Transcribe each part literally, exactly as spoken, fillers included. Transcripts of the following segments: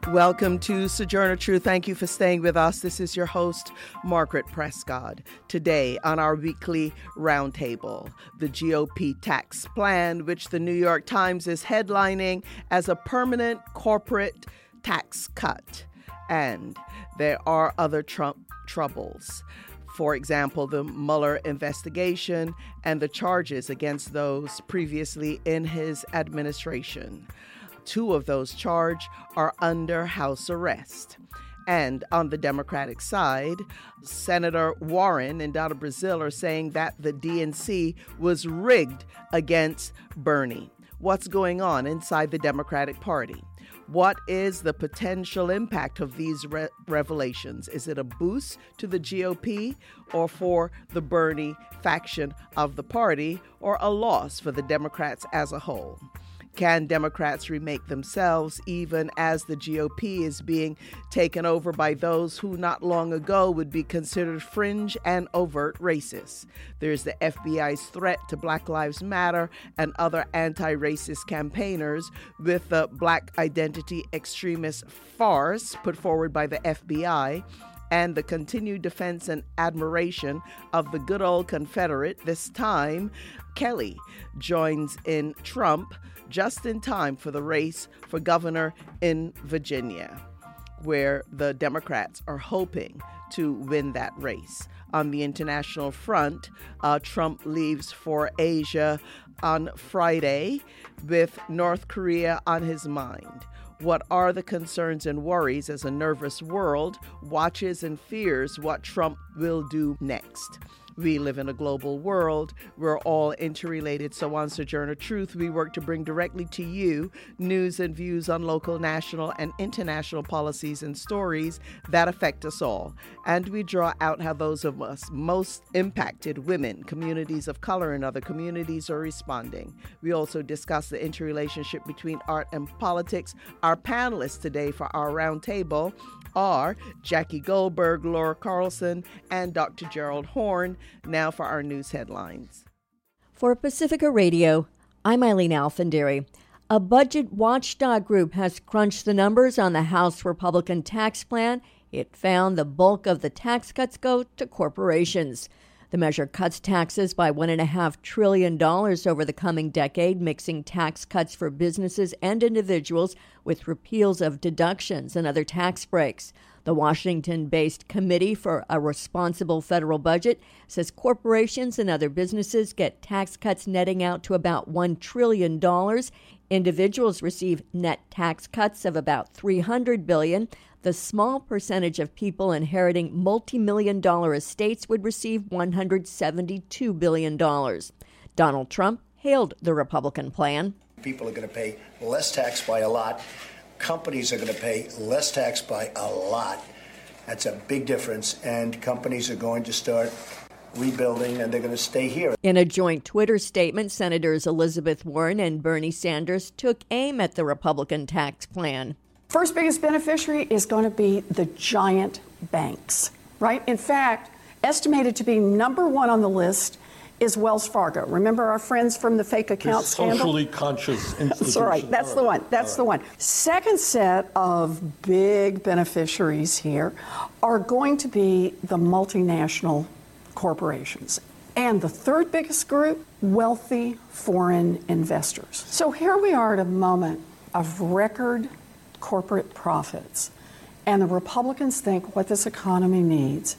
Welcome to Sojourner Truth. Thank you for staying with us. This is your host, Margaret Prescott. Today on our weekly roundtable, the G O P tax plan, which the New York Times is headlining as a permanent corporate tax cut. And there are other Trump troubles. For example, the Mueller investigation and the charges against those previously in his administration. Two of those charged are under house arrest. And on the Democratic side, Senator Warren and Donna Brazile are saying that the D N C was rigged against Bernie. What's going on inside the Democratic Party? What is the potential impact of these re- revelations? Is it a boost to the G O P or for the Bernie faction of the party, or a loss for the Democrats as a whole? Can Democrats remake themselves even as the G O P is being taken over by those who not long ago would be considered fringe and overt racists? There's the F B I's threat to Black Lives Matter and other anti-racist campaigners, with the Black identity extremist farce put forward by the F B I, and the continued defense and admiration of the good old Confederate. This time, Kelly joins in Trump just in time for the race for governor in Virginia, where the Democrats are hoping to win that race. On the international front, uh, Trump leaves for Asia on Friday with North Korea on his mind. What are the concerns and worries as a nervous world watches and fears what Trump will do next? We live in a global world. We're all interrelated. So on Sojourner Truth, we work to bring directly to you news and views on local, national, and international policies and stories that affect us all. And we draw out how those of us most impacted, women, communities of color, and other communities are responding. We also discuss the interrelationship between art and politics. Our panelists today for our roundtable are Jackie Goldberg, Laura Carlson, and Doctor Gerald Horn. Now for our news headlines. For Pacifica Radio, I'm Eileen Alfandary. A budget watchdog group has crunched the numbers on the House Republican tax plan. It found the bulk of the tax cuts go to corporations. The measure cuts taxes by one point five trillion dollars over the coming decade, mixing tax cuts for businesses and individuals with repeals of deductions and other tax breaks. The Washington-based Committee for a Responsible Federal Budget says corporations and other businesses get tax cuts netting out to about one trillion dollars. Individuals receive net tax cuts of about three hundred billion dollars. The small percentage of people inheriting multi-million dollar estates would receive one hundred seventy-two billion dollars. Donald Trump hailed the Republican plan. People are going to pay less tax by a lot. Companies are going to pay less tax by a lot. That's a big difference, and companies are going to start rebuilding, and they're going to stay here. In a joint Twitter statement, Senators Elizabeth Warren and Bernie Sanders took aim at the Republican tax plan. First biggest beneficiary is going to be the giant banks, right? In fact, estimated to be number one on the list is Wells Fargo. Remember our friends from the fake account the scandal? Socially conscious institution. That's right. That's the one. That's the one. Second set of big beneficiaries here are going to be the multinational corporations. And the third biggest group, wealthy foreign investors. So here we are at a moment of record corporate profits. And the Republicans think what this economy needs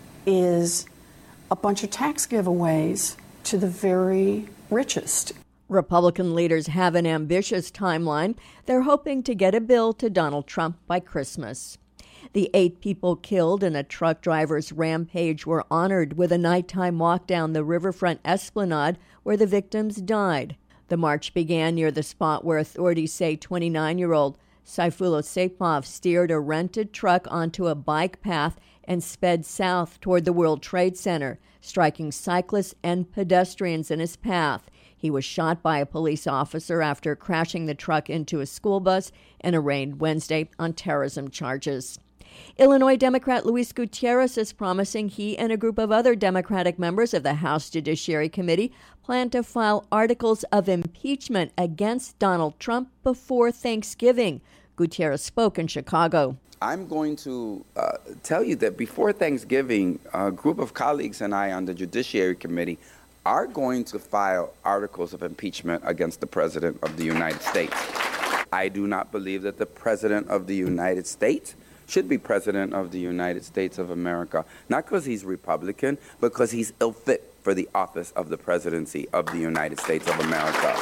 is a bunch of tax giveaways to the very richest. Republican leaders have an ambitious timeline. They're hoping to get a bill to Donald Trump by Christmas. The eight people killed in a truck driver's rampage were honored with a nighttime walk down the riverfront esplanade where the victims died. The march began near the spot where authorities say twenty-nine-year-old Sayfullo Saipov steered a rented truck onto a bike path and sped south toward the World Trade Center, striking cyclists and pedestrians in his path. He was shot by a police officer after crashing the truck into a school bus and arraigned Wednesday on terrorism charges. Illinois Democrat Luis Gutierrez is promising he and a group of other Democratic members of the House Judiciary Committee plan to file articles of impeachment against Donald Trump before Thanksgiving. Gutierrez spoke in Chicago. I'm going to uh, tell you that before Thanksgiving, a group of colleagues and I on the Judiciary Committee are going to file articles of impeachment against the President of the United States. I do not believe that the President of the United States should be President of the United States of America, not because he's Republican, but because he's ill-fit for the office of the presidency of the United States of America.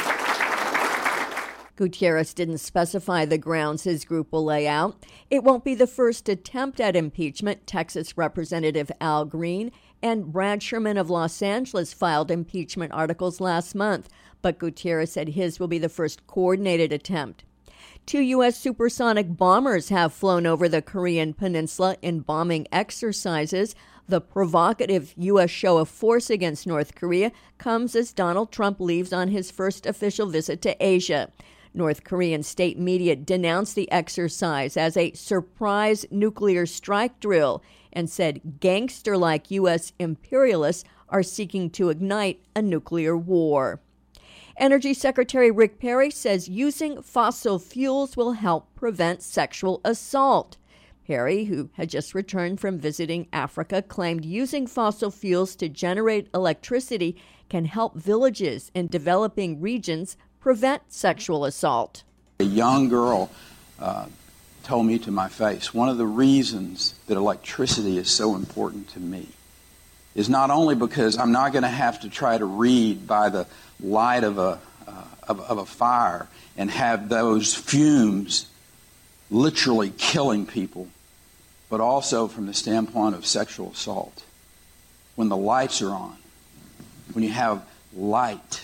Gutierrez didn't specify the grounds his group will lay out. It won't be the first attempt at impeachment. Texas Representative Al Green and Brad Sherman of Los Angeles filed impeachment articles last month, but Gutierrez said his will be the first coordinated attempt. Two U S supersonic bombers have flown over the Korean peninsula in bombing exercises. The provocative U S show of force against North Korea comes as Donald Trump leaves on his first official visit to Asia. North Korean state media denounced the exercise as a surprise nuclear strike drill and said gangster-like U S imperialists are seeking to ignite a nuclear war. Energy Secretary Rick Perry says using fossil fuels will help prevent sexual assault. Perry, who had just returned from visiting Africa, claimed using fossil fuels to generate electricity can help villages in developing regions prevent sexual assault. A young girl uh, told me to my face, one of the reasons that electricity is so important to me is not only because I'm not going to have to try to read by the light of a, uh, of, of a fire and have those fumes literally killing people, but also from the standpoint of sexual assault. When the lights are on, when you have light,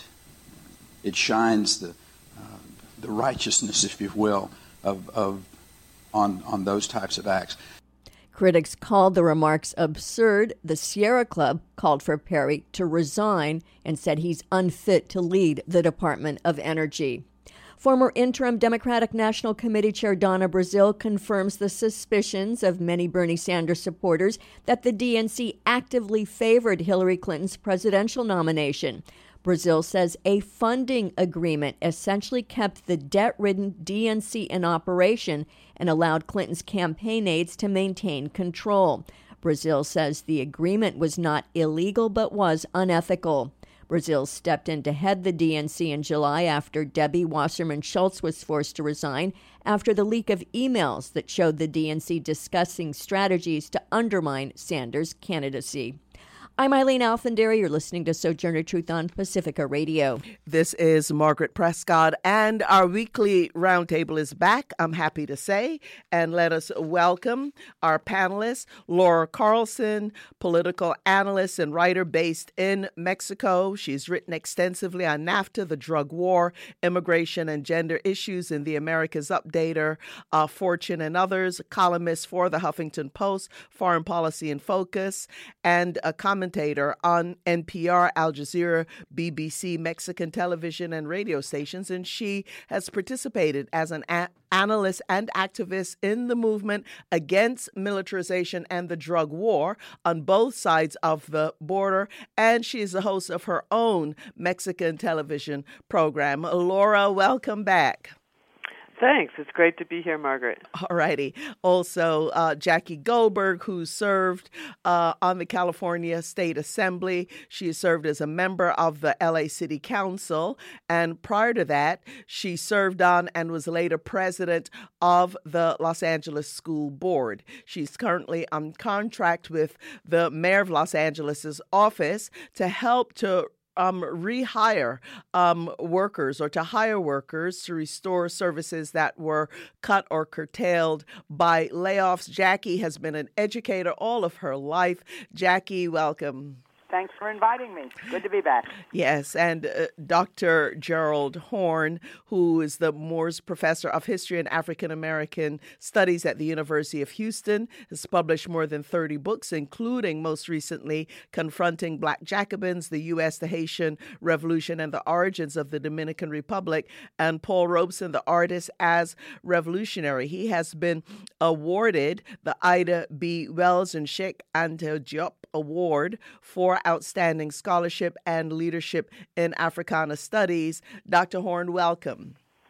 it shines the uh, the righteousness, if you will, of, of on on those types of acts. Critics called the remarks absurd. The Sierra Club called for Perry to resign and said he's unfit to lead the Department of Energy. Former interim Democratic National Committee Chair Donna Brazile confirms the suspicions of many Bernie Sanders supporters that the D N C actively favored Hillary Clinton's presidential nomination. Brazile says a funding agreement essentially kept the debt-ridden D N C in operation and allowed Clinton's campaign aides to maintain control. Brazile says the agreement was not illegal but was unethical. Brazile stepped in to head the D N C in July after Debbie Wasserman Schultz was forced to resign after the leak of emails that showed the D N C discussing strategies to undermine Sanders' candidacy. I'm Eileen Alfandary. You're listening to Sojourner Truth on Pacifica Radio. This is Margaret Prescott, and our weekly roundtable is back, I'm happy to say. And let us welcome our panelists, Laura Carlson, political analyst and writer based in Mexico. She's written extensively on NAFTA, the drug war, immigration and gender issues in the Americas Updater, uh, Fortune and others, columnist for the Huffington Post, Foreign Policy in Focus, and a commentator on N P R, Al Jazeera, B B C, Mexican television and radio stations, and she has participated as an a- analyst and activist in the movement against militarization and the drug war on both sides of the border, and she is the host of her own Mexican television program. Laura, welcome back. Thanks. It's great to be here, Margaret. All righty. Also, uh, Jackie Goldberg, who served uh, on the California State Assembly. She served as a member of the L A City Council. And prior to that, she served on and was later president of the Los Angeles School Board. She's currently on contract with the mayor of Los Angeles' office to help to Um, rehire um, workers or to hire workers to restore services that were cut or curtailed by layoffs. Jackie has been an educator all of her life. Jackie, welcome. Thanks for inviting me. Good to be back. Yes, and uh, Doctor Gerald Horne, who is the Moores Professor of History and African American Studies at the University of Houston, has published more than thirty books, including most recently Confronting Black Jacobins, the U S, the Haitian Revolution, and the Origins of the Dominican Republic, and Paul Robeson, the Artist as Revolutionary. He has been awarded the Ida B. Wells and Sheikh Anta Diop Award for Outstanding Scholarship and Leadership in Africana Studies. Doctor Horne, welcome.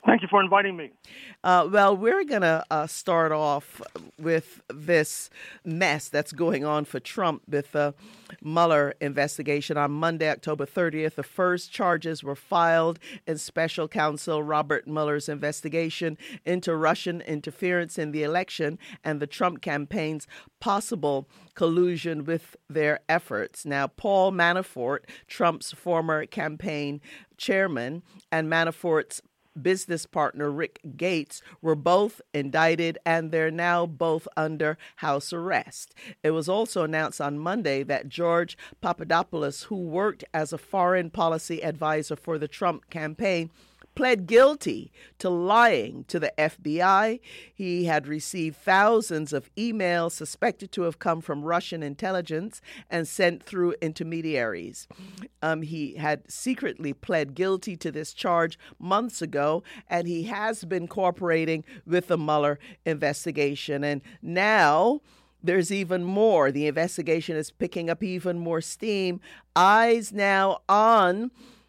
Thank you for inviting me. Uh, well, we're going to uh, start off with this mess that's going on for Trump with the Mueller investigation. On Monday, October thirtieth, the first charges were filed in special counsel Robert Mueller's investigation into Russian interference in the election and the Trump campaign's possible collusion with their efforts. Now, Paul Manafort, Trump's former campaign chairman, and Manafort's business partner Rick Gates were both indicted, and they're now both under house arrest. It was also announced on Monday that George Papadopoulos, who worked as a foreign policy advisor for the Trump campaign, pled guilty to lying to the F B I. He had received thousands of emails suspected to have come from Russian intelligence and sent through intermediaries. Um, he had secretly pled guilty to this charge months ago, and he has been cooperating with the Mueller investigation. And now there's even more. The investigation is picking up even more steam. Eyes now on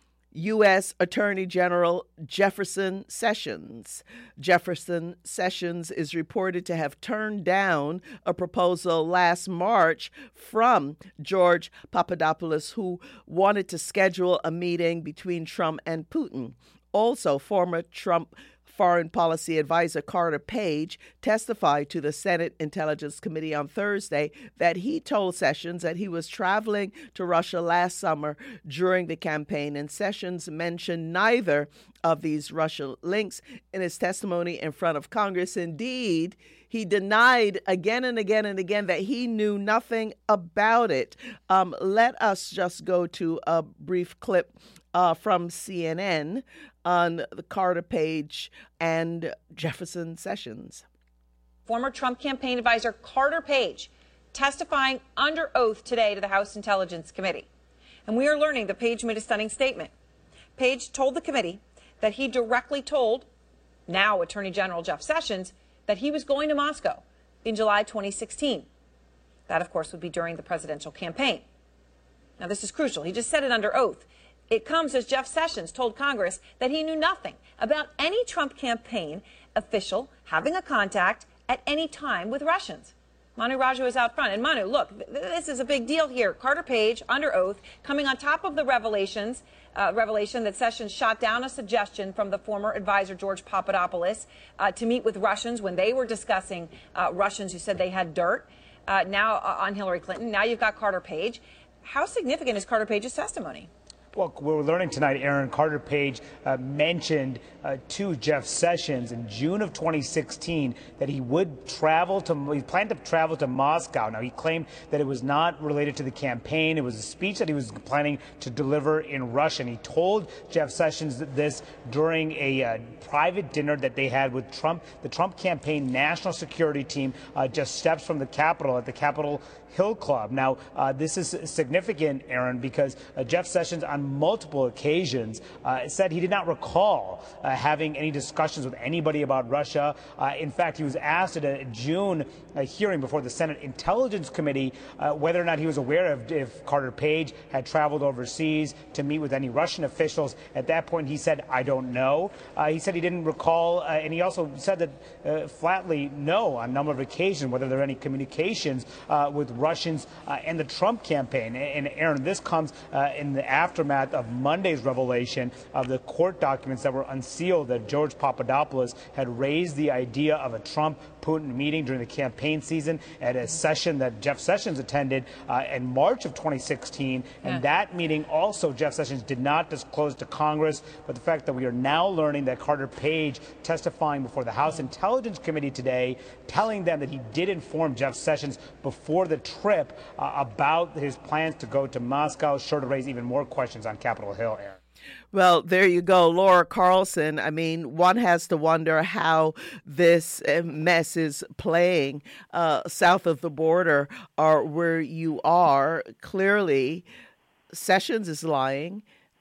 U S Attorney General Jefferson Sessions. Jefferson Sessions is reported to have turned down a proposal last March from George Papadopoulos, who wanted to schedule a meeting between Trump and Putin. Also, former Trump Foreign Policy Advisor Carter Page testified to the Senate Intelligence Committee on Thursday that he told Sessions that he was traveling to Russia last summer during the campaign, and Sessions mentioned neither of these Russia links in his testimony in front of Congress. Indeed, he denied again and again and again that he knew nothing about it. Um, let us just go to a brief clip uh, from C N N on the Carter Page and Jefferson Sessions. Former Trump campaign advisor Carter Page testifying under oath today to the House Intelligence Committee. And we are learning that Page made a stunning statement. Page told the committee that he directly told now Attorney General Jeff Sessions that he was going to Moscow in July twenty sixteen. That, of course, would be during the presidential campaign. Now, this is crucial. He just said it under oath. It comes as Jeff Sessions told Congress that he knew nothing about any Trump campaign official having a contact at any time with Russians. Manu Raju is out front. And Manu, look, th- this is a big deal here. Carter Page, under oath, coming on top of the revelations, uh, revelation that Sessions shot down a suggestion from the former advisor George Papadopoulos uh, to meet with Russians when they were discussing uh, Russians who said they had dirt uh, now uh, on Hillary Clinton. Now you've got Carter Page. How significant is Carter Page's testimony? Well, we're learning tonight, Aaron, Carter Page uh, mentioned uh, to Jeff Sessions in June of twenty sixteen that he would travel to, he planned to travel to Moscow. Now, he claimed that it was not related to the campaign. It was a speech that he was planning to deliver in Russian. He told Jeff Sessions this during a uh, private dinner that they had with Trump, the Trump campaign national security team, uh, just steps from the Capitol at the Capitol Hill Club. Now, uh, this is significant, Aaron, because uh, Jeff Sessions on multiple occasions uh, said he did not recall uh, having any discussions with anybody about Russia. Uh, in fact, he was asked at a June uh, hearing before the Senate Intelligence Committee uh, whether or not he was aware of if Carter Page had traveled overseas to meet with any Russian officials. At that point, he said, I don't know. Uh, he said he didn't recall, uh, and he also said that uh, flatly no on a number of occasions whether there were any communications uh, with Russians uh, and the Trump campaign. And, and Aaron, this comes uh, in the aftermath of Monday's revelation of the court documents that were unsealed that George Papadopoulos had raised the idea of a Trump-Putin meeting during the campaign season at a session that Jeff Sessions attended uh, in March of twenty sixteen. And yeah. that meeting also Jeff Sessions did not disclose to Congress. But the fact that we are now learning that Carter Page testifying before the House Intelligence Committee today, telling them that he did inform Jeff Sessions before the trip uh, about his plans to go to Moscow, sure to raise even more questions on Capitol Hill, Aaron. Well, there you go, Laura Carlson. I mean, one has to wonder how this mess is playing uh, south of the border or where you are. Clearly, Sessions is lying.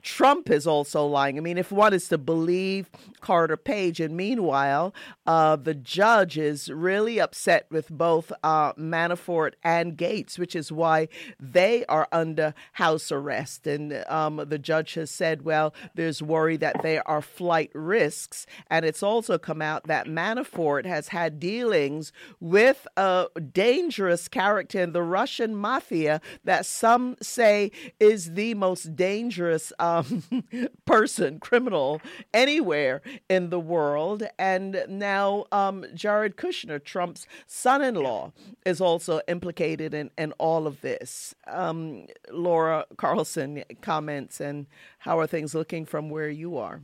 Trump is also lying. I mean, if one is to believe Carter Page, and meanwhile, uh, the judge is really upset with both uh, Manafort and Gates, which is why they are under house arrest. And um, the judge has said, well, there's worry that there are flight risks. And it's also come out that Manafort has had dealings with a dangerous character in the Russian mafia that some say is the most dangerous um, person, criminal, anywhere in the world. And now um, Jared Kushner, Trump's son-in-law, is also implicated in, in all of this. Um, Laura Carlson comments, and how are things looking from where you are?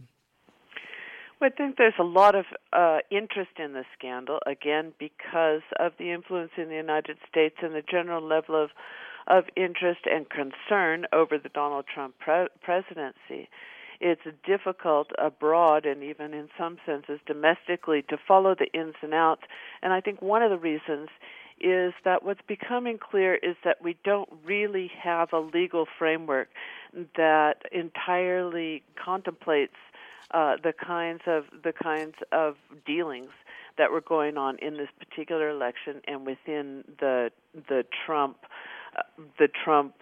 Well, I think there's a lot of uh, interest in the scandal, again, because of the influence in the United States and the general level of, of interest and concern over the Donald Trump pre- presidency. It's difficult abroad and even in some senses domestically to follow the ins and outs. And I think one of the reasons is that what's becoming clear is that we don't really have a legal framework that entirely contemplates uh, the kinds of the kinds of dealings that were going on in this particular election and within the the Trump uh, the Trump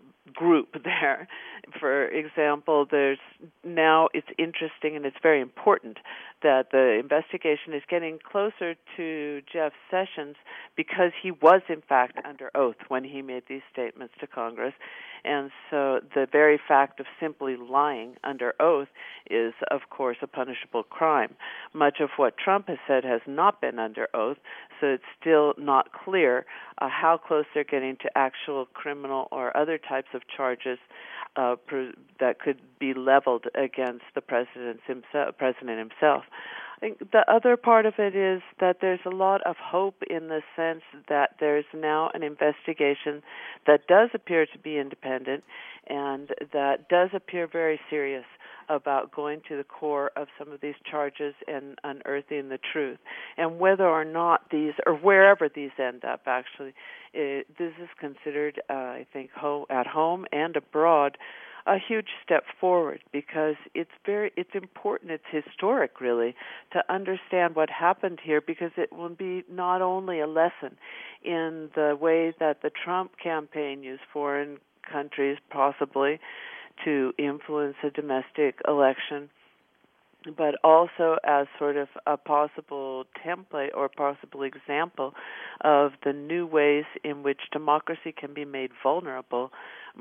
group there. For example, there's now it's interesting and it's very important that the investigation is getting closer to Jeff Sessions because he was in fact under oath when he made these statements to Congress. And so the very fact of simply lying under oath is, of course, a punishable crime. Much of what Trump has said has not been under oath, so it's still not clear uh, how close they're getting to actual criminal or other types of charges uh, pr- that could be leveled against the president himself. President himself. I think the other part of it is that there's a lot of hope in the sense that there's now an investigation that does appear to be independent and that does appear very serious about going to the core of some of these charges and unearthing the truth. And whether or not these, or wherever these end up, actually, it, this is considered, uh, I think, ho- at home and abroad, a huge step forward because it's very, it's important, it's historic really, to understand what happened here because it will be not only a lesson in the way that the Trump campaign used foreign countries possibly to influence a domestic election, but also as sort of a possible template or possible example of the new ways in which democracy can be made vulnerable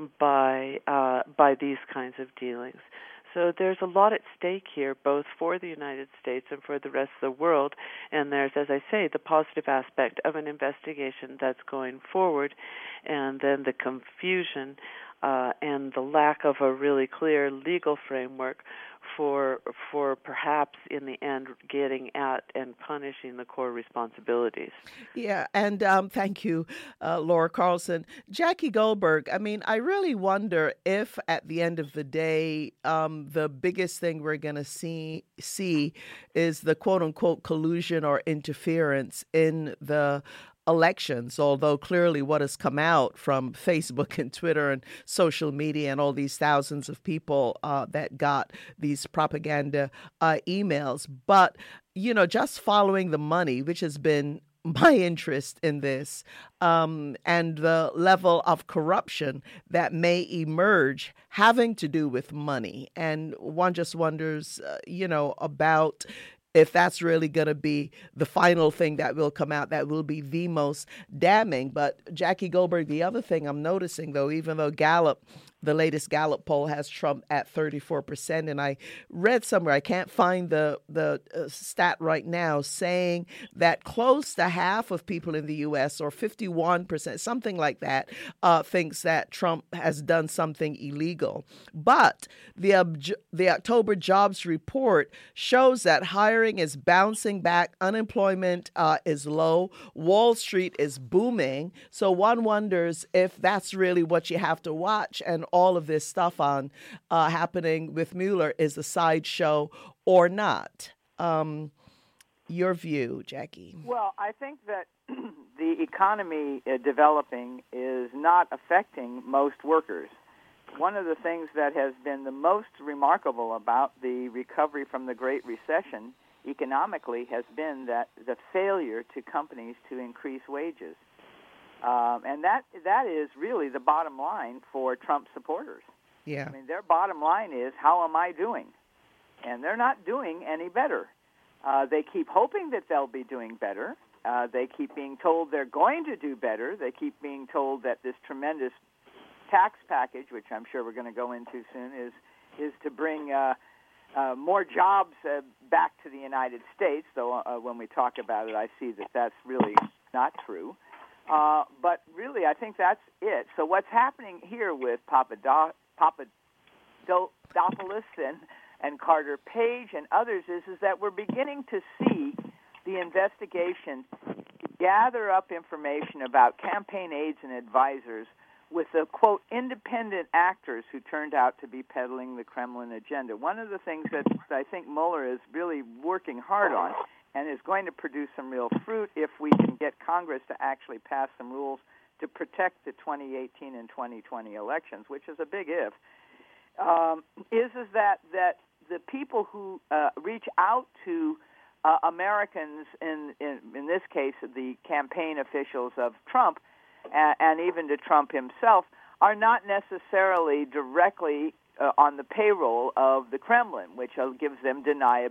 by uh, by these kinds of dealings. So there's a lot at stake here, both for the United States and for the rest of the world. And there's, as I say, the positive aspect of an investigation that's going forward, and then the confusion uh, and the lack of a really clear legal framework for for perhaps in the end getting at and punishing the core responsibilities. Yeah, and um, thank you, uh, Laura Carlson. Jackie Goldberg, I mean, I really wonder if at the end of the day, um, the biggest thing we're going to see see is the quote-unquote collusion or interference in the elections, although clearly what has come out from Facebook and Twitter and social media and all these thousands of people uh, that got these propaganda uh, emails. But, you know, just following the money, which has been my interest in this, um, and the level of corruption that may emerge having to do with money. And one just wonders, uh, you know, about if that's really going to be the final thing that will come out, that will be the most damning. But Jackie Goldberg, the other thing I'm noticing, though, even though Gallup, the latest Gallup poll has Trump at thirty-four percent, and I read somewhere, I can't find the, the uh, stat right now, saying that close to half of people in the U S, or fifty-one percent, something like that, uh, thinks that Trump has done something illegal. But the, obj- the October jobs report shows that hiring is bouncing back, unemployment uh, is low, Wall Street is booming. So one wonders if that's really what you have to watch, and all of this stuff on uh, happening with Mueller is a sideshow or not. Um, your view, Jackie? Well, I think that the economy uh, developing is not affecting most workers. one of the things that has been the most remarkable about the recovery from the Great Recession economically has been that the failure to companies to increase wages. Um, and that that is really the bottom line for Trump supporters. Yeah. I mean, their bottom line is, how am I doing? And they're not doing any better. Uh, they keep hoping that they'll be doing better. Uh, they keep being told they're going to do better. They keep being told that this tremendous tax package, which I'm sure we're going to go into soon, is is to bring uh, uh, more jobs uh, back to the United States, though uh, when we talk about it, I see that that's really not true. Uh, but really, I think that's it. So what's happening here with Papado- Papadopoulos and, and Carter Page and others is, is that we're beginning to see the investigation gather up information about campaign aides and advisors with the, quote, independent actors who turned out to be peddling the Kremlin agenda. One of the things that I think Mueller is really working hard on and is going to produce some real fruit if we can get Congress to actually pass some rules to protect the twenty eighteen and twenty twenty elections, which is a big if, um, is, is that, that the people who uh, reach out to uh, Americans, in, in, in this case the campaign officials of Trump, and, and even to Trump himself, are not necessarily directly uh, on the payroll of the Kremlin, which uh, gives them deniability.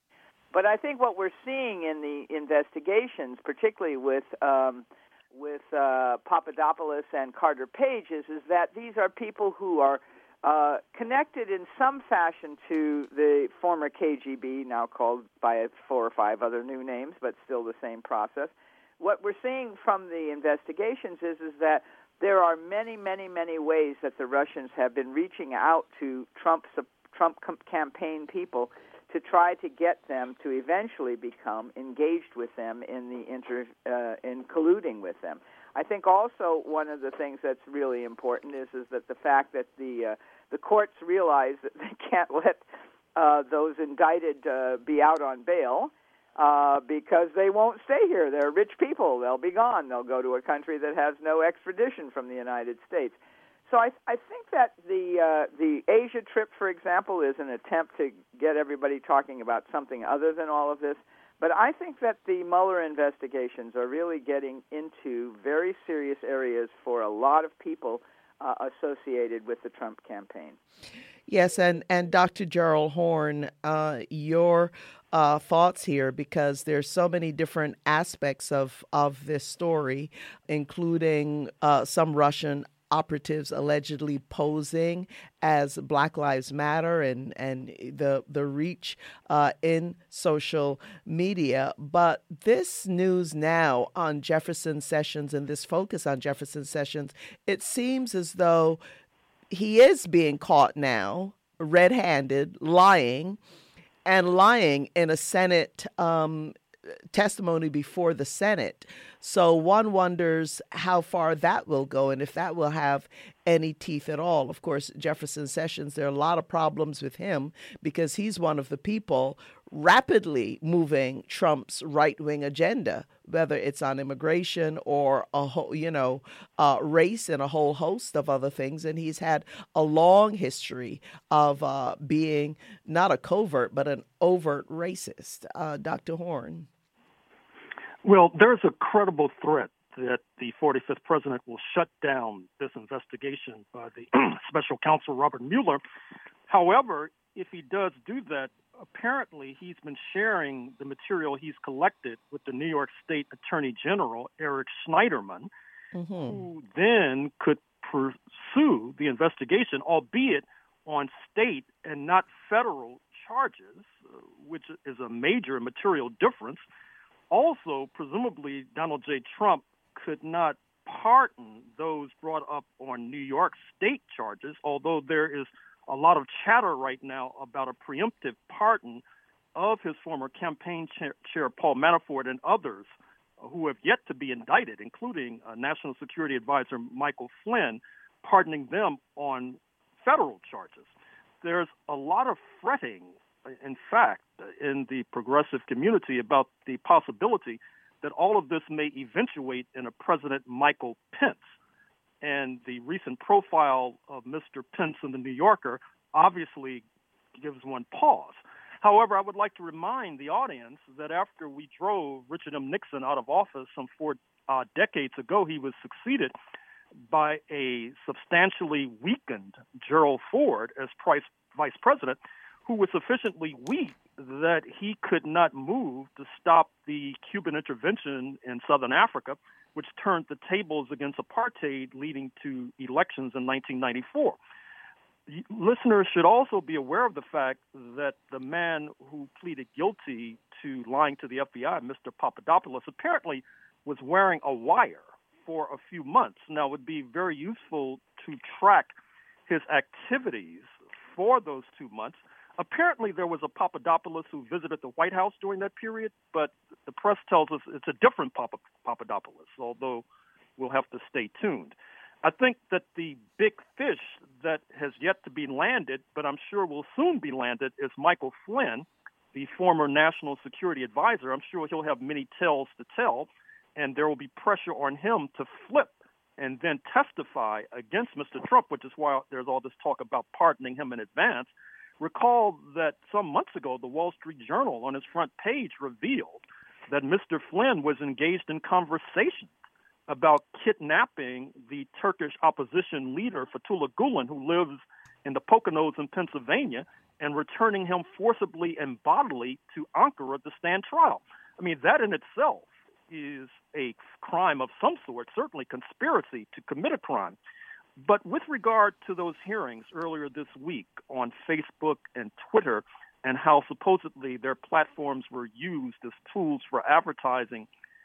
But I think what we're seeing in the investigations, particularly with um, with uh, Papadopoulos and Carter Page, is, is that these are people who are uh, connected in some fashion to the former K G B, now called by four or five other new names, but still the same process. What we're seeing from the investigations is, is that there are many, many, many ways that the Russians have been reaching out to Trump, Trump campaign people to try to get them to eventually become engaged with them in the inter, uh, in colluding with them. I think also one of the things that's really important is is that the fact that the uh, the courts realize that they can't let uh, those indicted uh, be out on bail uh, because they won't stay here. They're rich people. They'll be gone. They'll go to a country that has no extradition from the United States. So I, I think that the uh, the Asia trip, for example, is an attempt to get everybody talking about something other than all of this. But I think that the Mueller investigations are really getting into very serious areas for a lot of people uh, associated with the Trump campaign. Yes, and, and Doctor Gerald Horne, uh, your uh, thoughts here, because there's so many different aspects of, of this story, including uh, some Russian operatives allegedly posing as Black Lives Matter and, and the the reach uh, in social media. But this news now on Jefferson Sessions and this focus on Jefferson Sessions, it seems as though he is being caught now red-handed, lying, and lying in a Senate um testimony before the Senate. So one wonders how far that will go and if that will have any teeth at all. Of course, Jefferson Sessions, there are a lot of problems with him because he's one of the people rapidly moving Trump's right-wing agenda, whether it's on immigration or a whole, you know, uh, race and a whole host of other things. And he's had a long history of uh, being not a covert, but an overt racist. Uh, Doctor Horne. Well, there's a credible threat that the forty-fifth president will shut down this investigation by the special counsel Robert Mueller. However, if he does do that, apparently he's been sharing the material he's collected with the New York State Attorney General, Eric Schneiderman, mm-hmm. who then could pursue the investigation, albeit on state and not federal charges, uh, which is a major material difference. Also, presumably, Donald J. Trump could not pardon those brought up on New York state charges, although there is a lot of chatter right now about a preemptive pardon of his former campaign chair, chair Paul Manafort and others who have yet to be indicted, including uh, National Security Advisor Michael Flynn, pardoning them on federal charges. There's a lot of fretting, in fact, in the progressive community about the possibility that all of this may eventuate in a President Michael Pence. and the recent profile of Mister Pence in the New Yorker obviously gives one pause. However, I would like to remind the audience that after we drove Richard M. Nixon out of office some four uh, decades ago, he was succeeded by a substantially weakened Gerald Ford as price, vice president, who was sufficiently weak that he could not move to stop the Cuban intervention in southern Africa, which turned the tables against apartheid, leading to elections in nineteen ninety-four. Listeners should also be aware of the fact that the man who pleaded guilty to lying to the F B I, Mister Papadopoulos, apparently was wearing a wire for a few months. Now, it would be very useful to track his activities for those two months. Apparently, there was a Papadopoulos who visited the White House during that period, but the press tells us it's a different Papa, Papadopoulos, although we'll have to stay tuned. I think that the big fish that has yet to be landed, but I'm sure will soon be landed, is Michael Flynn, the former national security advisor. I'm sure he'll have many tales to tell, and there will be pressure on him to flip and then testify against Mister Trump, which is why there's all this talk about pardoning him in advance. Recall that some months ago, the Wall Street Journal on its front page revealed that Mister Flynn was engaged in conversation about kidnapping the Turkish opposition leader, Fethullah Gulen, who lives in the Poconos in Pennsylvania, and returning him forcibly and bodily to Ankara to stand trial. I mean, that in itself is a crime of some sort, certainly conspiracy to commit a crime. But with regard to those hearings earlier this week on Facebook and Twitter, and how supposedly their platforms were used as tools for advertising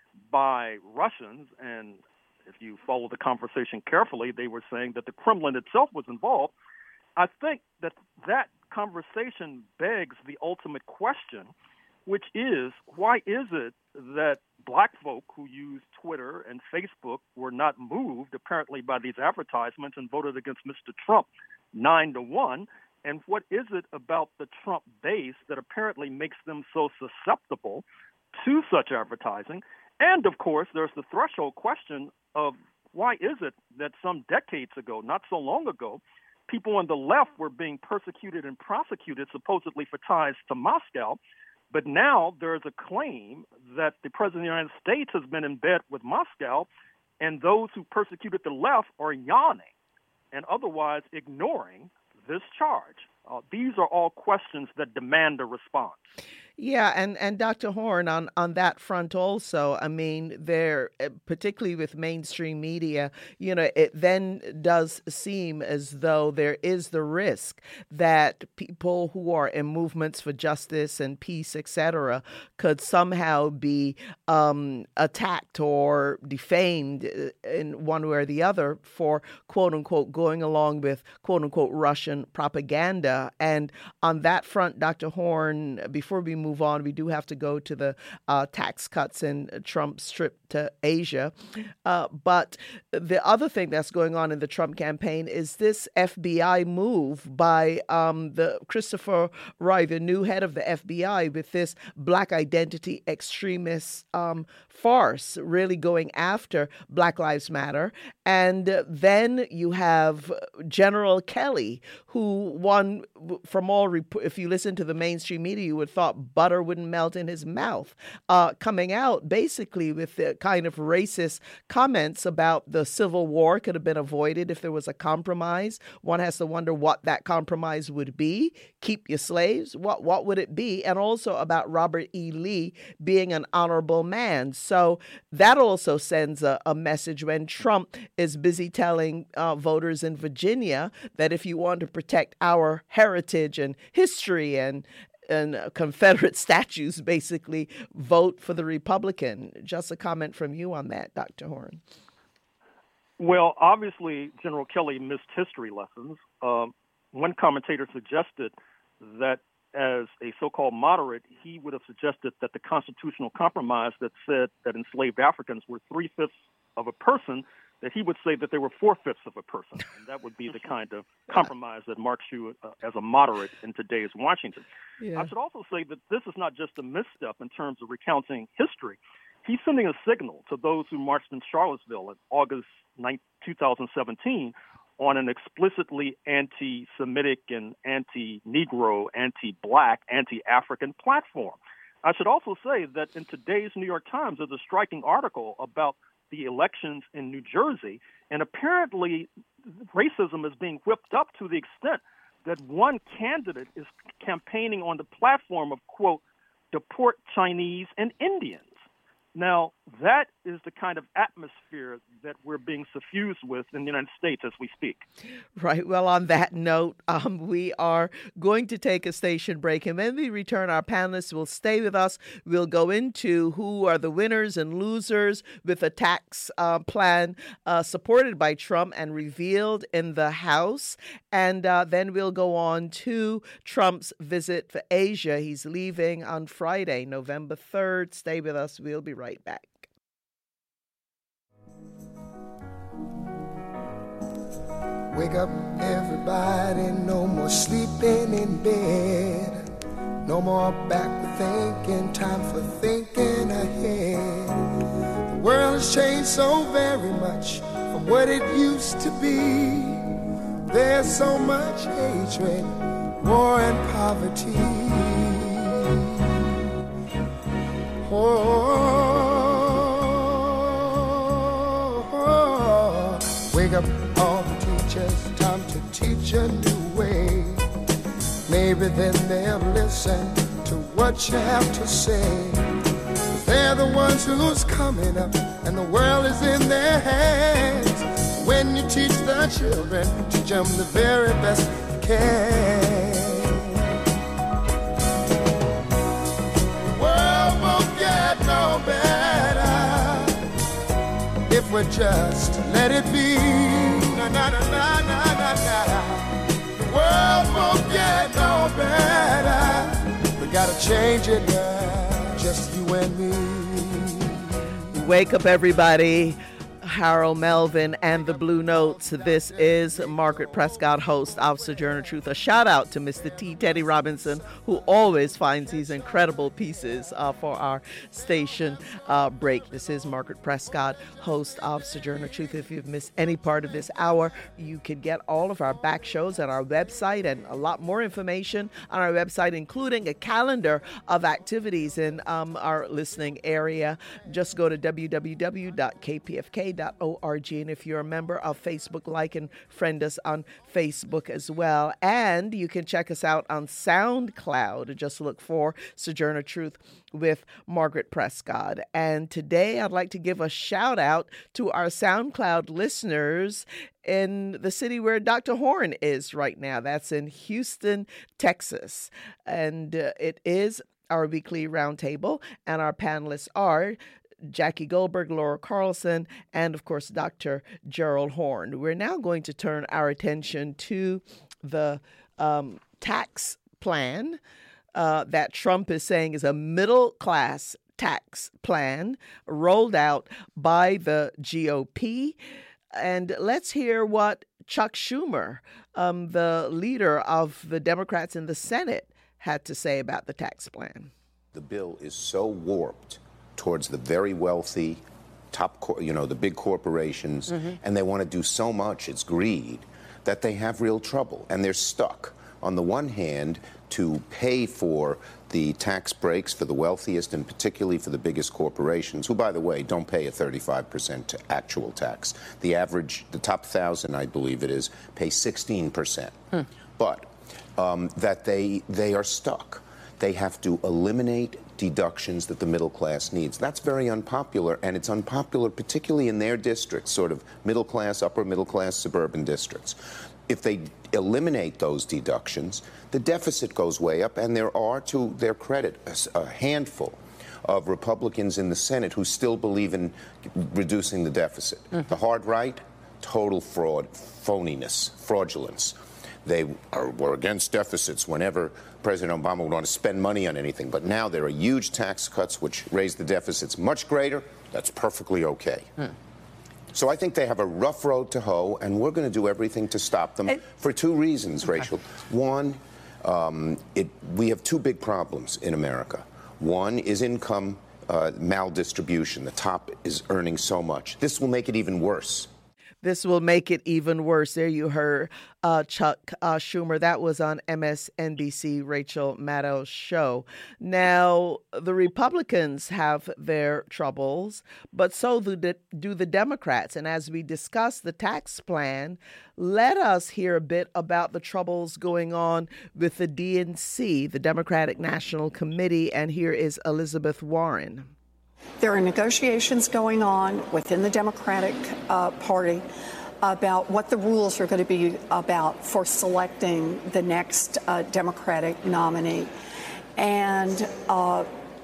by Russians, and if you follow the conversation carefully, they were saying that the Kremlin itself was involved. I think that that conversation begs the ultimate question, which is, why is it that black folk who use Twitter and Facebook were not moved, apparently, by these advertisements and voted against Mister Trump nine to one? And what is it about the Trump base that apparently makes them so susceptible to such advertising? And, of course, there's the threshold question of why is it that some decades ago, not so long ago, people on the left were being persecuted and prosecuted supposedly for ties to Moscow, but now there's a claim that the President of the United States has been in bed with Moscow, and those who persecuted the left are yawning and otherwise ignoring this charge. Uh, these are all questions that demand a response. Yeah, and, and Doctor Horne, on, on that front also, I mean, there, particularly with mainstream media, you know, it then does seem as though there is the risk that people who are in movements for justice and peace, et cetera, could somehow be um, attacked or defamed in one way or the other for, quote unquote, going along with, quote unquote, Russian propaganda. And on that front, Doctor Horne, before we move on, we do have to go to the uh, tax cuts and Trump's trip to Asia. Uh, but the other thing that's going on in the Trump campaign is this F B I move by um, the Christopher Wray, the new head of the F B I, with this black identity extremist um, farce, really going after Black Lives Matter. And then you have General Kelly, who won from all, rep- if you listen to the mainstream media, you would have thought butter wouldn't melt in his mouth, uh, coming out basically with the kind of racist comments about the Civil War could have been avoided if there was a compromise. One has to wonder what that compromise would be. Keep your slaves. What, what would it be? And also about Robert E. Lee being an honorable man. So that also sends a, a message when Trump is busy telling uh, voters in Virginia that if you want to protect our heritage and history and and Confederate statues, basically, vote for the Republican. Just a comment from you on that, Doctor Horne. Well, obviously, General Kelly missed history lessons. Uh, one commentator suggested that as a so-called moderate, he would have suggested that the constitutional compromise that said that enslaved Africans were three-fifths of a person, that he would say that they were four-fifths of a person. And that would be the kind of compromise that marks you uh, as a moderate in today's Washington. Yeah. I should also say that this is not just a misstep in terms of recounting history. he's sending a signal to those who marched in Charlottesville in August ninth, twenty seventeen on an explicitly anti-Semitic and anti-Negro, anti-Black, anti-African platform. I should also say that in today's New York Times, there's a striking article about the elections in New Jersey, and apparently racism is being whipped up to the extent that one candidate is campaigning on the platform of, quote, deport Chinese and Indians. Now, that is the kind of atmosphere that we're being suffused with in the United States as we speak. Right. Well, on that note, um, we are going to take a station break. And when we return, our panelists will stay with us. We'll go into who are the winners and losers with a tax uh, plan uh, supported by Trump and revealed in the House. And uh, then we'll go on to Trump's visit for Asia. He's leaving on Friday, November third. Stay with us. We'll be right back. Wake up, everybody, no more sleeping in bed. No more backward thinking, time for thinking ahead. The world has changed so very much from what it used to be. There's so much hatred, war and poverty. Oh, oh, oh. Wake up, all the teachers, time to teach a new way. Maybe then they'll listen to what you have to say. They're the ones who's coming up, and the world is in their hands. When you teach the children, teach them the very best you can. The world won't get no better if we just let it be. Na na na na na na na. The world won't get no better. We gotta change it now, just you and me. Wake up, everybody. Harold Melvin and the Blue Notes. This is Margaret Prescott, host of Sojourner Truth. A shout out to Mister T. Teddy Robinson, who always finds these incredible pieces uh, for our station uh, break. This is Margaret Prescott, host of Sojourner Truth. If you've missed any part of this hour, you can get all of our back shows at our website and a lot more information on our website, including a calendar of activities in um, our listening area. Just go to w w w dot k p f k dot org, and if you're a member of Facebook, like and friend us on Facebook as well. And you can check us out on SoundCloud. Just look for Sojourner Truth with Margaret Prescott. And today I'd like to give a shout out to our SoundCloud listeners in the city where Doctor Horn is right now. That's in Houston, Texas. And uh, it is our weekly roundtable, and our panelists are Jackie Goldberg, Laura Carlson, and of course, Doctor Gerald Horn. We're now going to turn our attention to the um, tax plan uh, that Trump is saying is a middle-class tax plan rolled out by the G O P. And let's hear what Chuck Schumer, um, the leader of the Democrats in the Senate, had to say about the tax plan. The bill is so warped towards the very wealthy, top, cor- you know, the big corporations, mm-hmm. and they want to do so much, it's greed, that they have real trouble. And they're stuck, on the one hand, to pay for the tax breaks for the wealthiest, and particularly for the biggest corporations, who, by the way, don't pay a thirty-five percent actual tax. The average, the top thousand, I believe it is, pay sixteen percent. Hmm. But um, that they they are stuck. They have to eliminate deductions that the middle class needs. That's very unpopular, and it's unpopular particularly in their districts, sort of middle class, upper middle class suburban districts. If they eliminate those deductions, the deficit goes way up, and there are, to their credit, a, a handful of Republicans in the Senate who still believe in reducing the deficit. Mm-hmm. The hard right, total fraud, phoniness, fraudulence. They are, were against deficits whenever President Obama would want to spend money on anything. But now there are huge tax cuts which raise the deficits much greater. That's perfectly okay. Hmm. So I think they have a rough road to hoe, and we're going to do everything to stop them and, for two reasons, okay. Rachel. One, um, it, we have two big problems in America. One is income uh, maldistribution. The top is earning so much. This will make it even worse. This will make it even worse. There you heard uh, Chuck uh, Schumer. That was on M S N B C, Rachel Maddow's show. Now, the Republicans have their troubles, but so do the, do the Democrats. And as we discuss the tax plan, let us hear a bit about the troubles going on with the D N C, the Democratic National Committee. And here is Elizabeth Warren. There are negotiations going on within the Democratic uh, Party about what the rules are going to be about for selecting the next uh, Democratic nominee. And uh,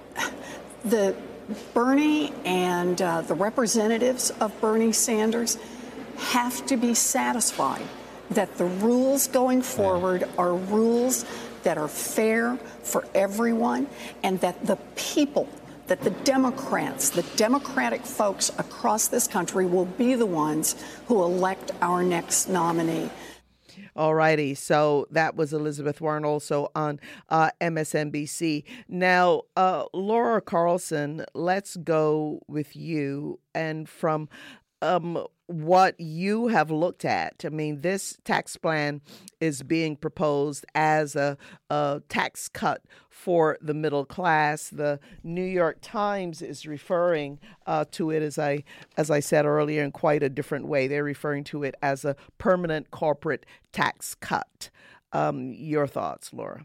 the Bernie and uh, the representatives of Bernie Sanders have to be satisfied that the rules going forward are rules that are fair for everyone and that the people that the Democrats, the Democratic folks across this country will be the ones who elect our next nominee. All righty. So that was Elizabeth Warren also on uh, M S N B C. Now, uh, Laura Carlson, let's go with you. And from um, what you have looked at, I mean, this tax plan is being proposed as a, a tax cut for the middle class. The New York Times is referring uh, to it, as I as I said earlier, in quite a different way. They're referring to it as a permanent corporate tax cut. Um, your thoughts, Laura?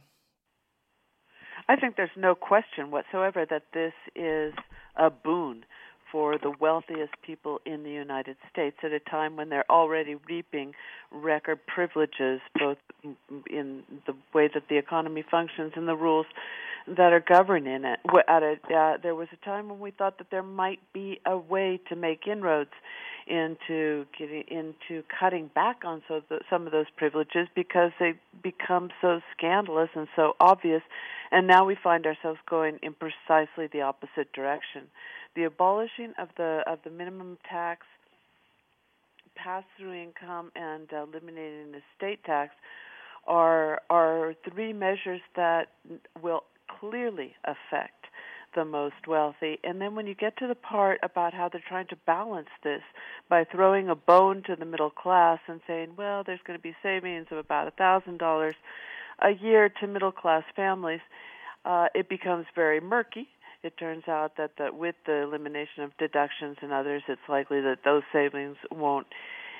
I think there's no question whatsoever that this is a boon for the wealthiest people in the United States at a time when they're already reaping record privileges, both in the way that the economy functions and the rules that are governing it. At a, uh, there was a time when we thought that there might be a way to make inroads into getting into cutting back on so the, some of those privileges because they become so scandalous and so obvious, and now we find ourselves going in precisely the opposite direction. The abolishing of the of the minimum tax, pass-through income, and uh, eliminating the estate tax are are three measures that will clearly affect the most wealthy. And then when you get to the part about how they're trying to balance this by throwing a bone to the middle class and saying, well, there's going to be savings of about one thousand dollars a year to middle-class families, uh, it becomes very murky. It turns out that the, with the elimination of deductions and others, it's likely that those savings won't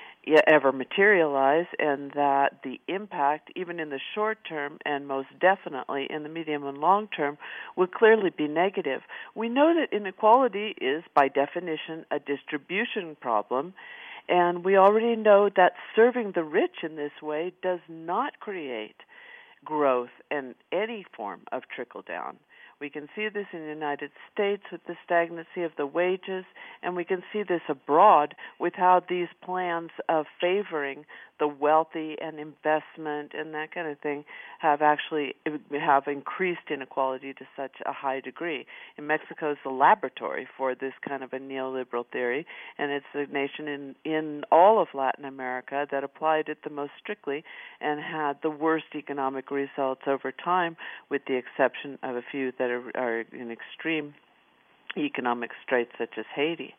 ever materialize, and that the impact, even in the short term and most definitely in the medium and long term, would clearly be negative. We know that inequality is, by definition, a distribution problem, and we already know that serving the rich in this way does not create growth and any form of trickle-down. We can see this in the United States with the stagnancy of the wages, and we can see this abroad with how these plans of favoring the wealthy and investment and that kind of thing have actually have increased inequality to such a high degree. In Mexico is the laboratory for this kind of a neoliberal theory, and it's a nation in, in all of Latin America that applied it the most strictly and had the worst economic results over time, with the exception of a few that are, are in extreme economic straits, such as Haiti.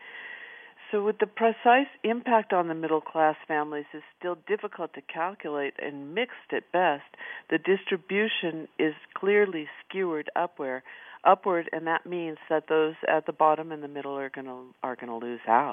So with the precise impact on the middle-class families is still difficult to calculate and mixed at best. The distribution is clearly skewered upward, upward, and that means that those at the bottom and the middle are going to are going to lose out.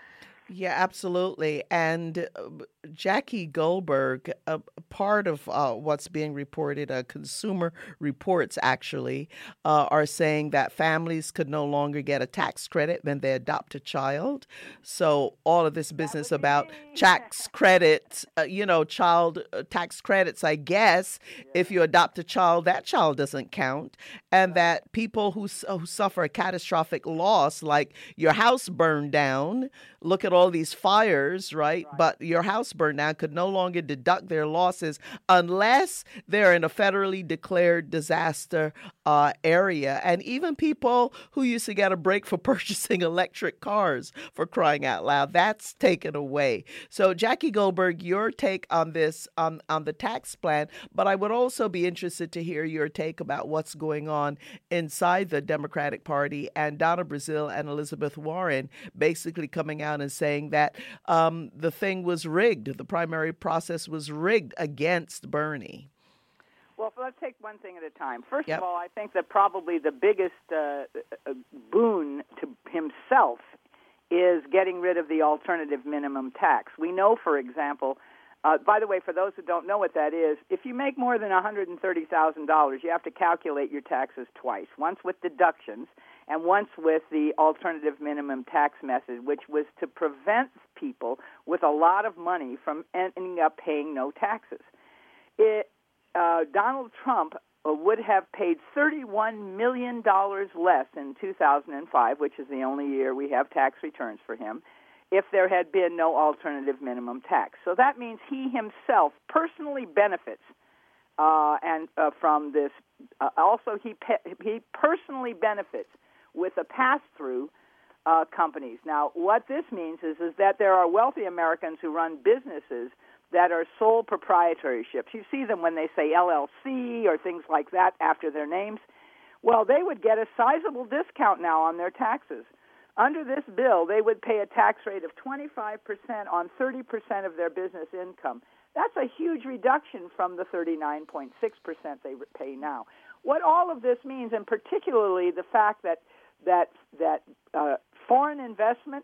Yeah, absolutely. And uh, Jackie Goldberg, uh, part of uh, what's being reported, uh, Consumer Reports actually, uh, are saying that families could no longer get a tax credit when they adopt a child. So all of this business about tax credits, uh, you know, child uh, tax credits, I guess, if you adopt a child, that child doesn't count. And that people who, who suffer a catastrophic loss, like your house burned down, look at all these fires, right? right? But your house burned down, could no longer deduct their losses unless they're in a federally declared disaster uh, area. And even people who used to get a break for purchasing electric cars, for crying out loud, that's taken away. So, Jackie Goldberg, your take on this, on, on the tax plan, but I would also be interested to hear your take about what's going on inside the Democratic Party, and Donna Brazile and Elizabeth Warren basically coming out and saying that um, the thing was rigged, the primary process was rigged against Bernie. Well, let's take one thing at a time. First yep. of all, I think that probably the biggest uh, boon to himself is getting rid of the alternative minimum tax. We know, for example, uh, by the way, for those who don't know what that is, if you make more than one hundred thirty thousand dollars, you have to calculate your taxes twice, once with deductions and once with the alternative minimum tax method, which was to prevent people with a lot of money from ending up paying no taxes. It, uh, Donald Trump would have paid thirty-one million dollars less in two thousand five, which is the only year we have tax returns for him, if there had been no alternative minimum tax. So that means he himself personally benefits uh, and uh, from this. Uh, also, he pe- he personally benefits with a pass-through uh, companies. Now, what this means is, is that there are wealthy Americans who run businesses that are sole proprietorships. You see them when they say L L C or things like that after their names. Well, they would get a sizable discount now on their taxes. Under this bill, they would pay a tax rate of twenty-five percent on thirty percent of their business income. That's a huge reduction from the thirty-nine point six percent they pay now. What all of this means, and particularly the fact that that that uh, foreign investment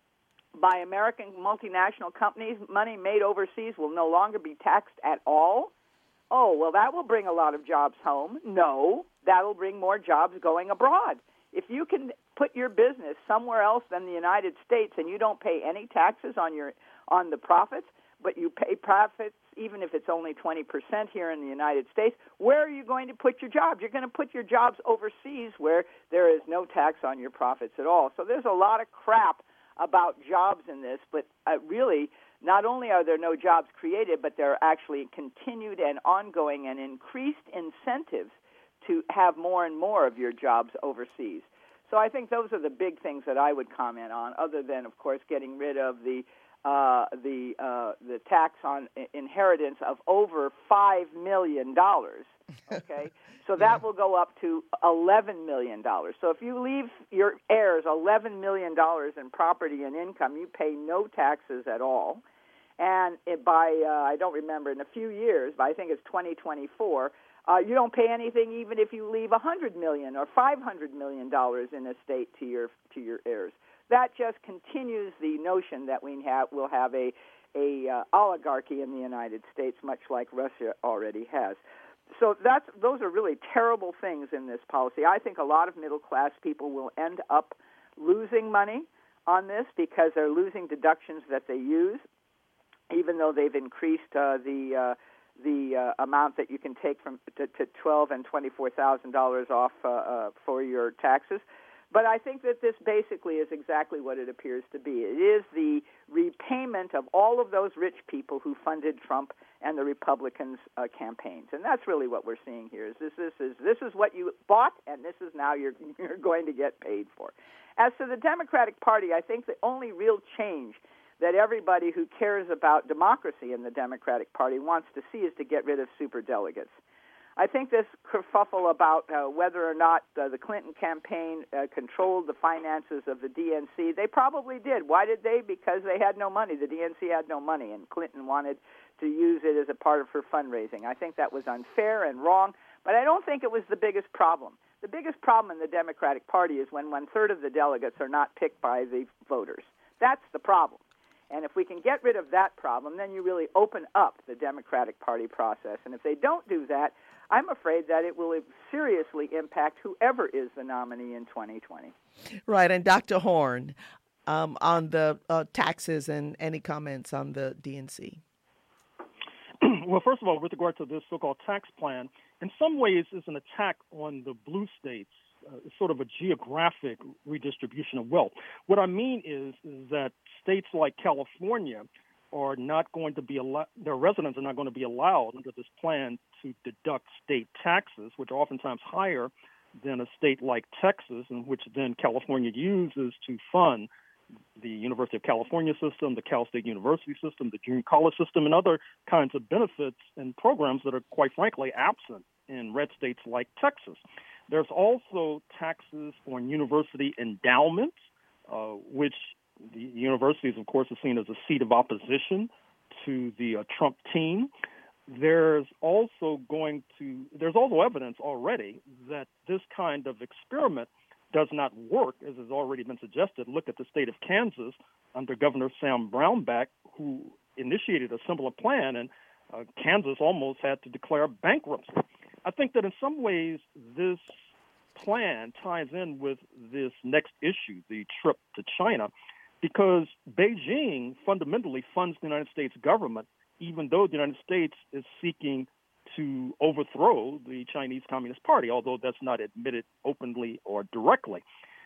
by American multinational companies, money made overseas, will no longer be taxed at all. Oh, well, that will bring a lot of jobs home. No, that'll bring more jobs going abroad. If you can put your business somewhere else than the United States and you don't pay any taxes on your on the profits, but you pay profits even if it's only twenty percent here in the United States, where are you going to put your jobs? You're going to put your jobs overseas where there is no tax on your profits at all. So there's a lot of crap about jobs in this, but uh, really, not only are there no jobs created, but there are actually continued and ongoing and increased incentives to have more and more of your jobs overseas. So I think those are the big things that I would comment on, other than, of course, getting rid of the uh, the uh, the tax on inheritance of over five million dollars. Okay, so that yeah. will go up to eleven million dollars. So if you leave your heirs eleven million dollars in property and income, you pay no taxes at all. And it, by, uh, I don't remember, in a few years, but I think it's twenty twenty-four, uh, you don't pay anything even if you leave one hundred million dollars or five hundred million dollars in estate to your to your heirs. That just continues the notion that we have, will have a, a uh, oligarchy in the United States, much like Russia already has. So that's those are really terrible things in this policy. I think a lot of middle-class people will end up losing money on this because they're losing deductions that they use, even though they've increased uh, the uh, the uh, amount that you can take from to, to twelve and twenty-four thousand dollars off uh, uh, for your taxes. But I think that this basically is exactly what it appears to be. It is the repayment of all of those rich people who funded Trump and the Republicans' uh, campaigns, and that's really what we're seeing here. Is this, this is this is what you bought, and this is now you're you're going to get paid for. As to the Democratic Party, I think the only real change that everybody who cares about democracy in the Democratic Party wants to see is to get rid of superdelegates. I think this kerfuffle about uh, whether or not uh, the Clinton campaign uh, controlled the finances of the D N C, they probably did. Why did they? Because they had no money. The D N C had no money, and Clinton wanted to use it as a part of her fundraising. I think that was unfair and wrong, but I don't think it was the biggest problem. The biggest problem in the Democratic Party is when one-third of the delegates are not picked by the voters. That's the problem. And if we can get rid of that problem, then you really open up the Democratic Party process. And if they don't do that, I'm afraid that it will seriously impact whoever is the nominee in twenty twenty. Right. And Doctor Horne, um, on the uh, taxes and any comments on the D N C? Well, first of all, with regard to this so-called tax plan, in some ways it's an attack on the blue states. Uh, it's sort of a geographic redistribution of wealth. What I mean is, is that states like California are not going to be allowed, their residents are not going to be allowed under this plan to deduct state taxes, which are oftentimes higher than a state like Texas, and which then California uses to fund the University of California system, the Cal State University system, the junior college system, and other kinds of benefits and programs that are, quite frankly, absent in red states like Texas. There's also taxes on university endowments, uh, which the universities, of course, are seen as a seat of opposition to the uh, Trump team. There's also going to there's also evidence already that this kind of experiment does not work, as has already been suggested. Look at the state of Kansas under Governor Sam Brownback, who initiated a similar plan, and uh, Kansas almost had to declare bankruptcy. I think that in some ways this plan ties in with this next issue, the trip to China, because Beijing fundamentally funds the United States government, even though the United States is seeking to overthrow the Chinese Communist Party, although that's not admitted openly or directly.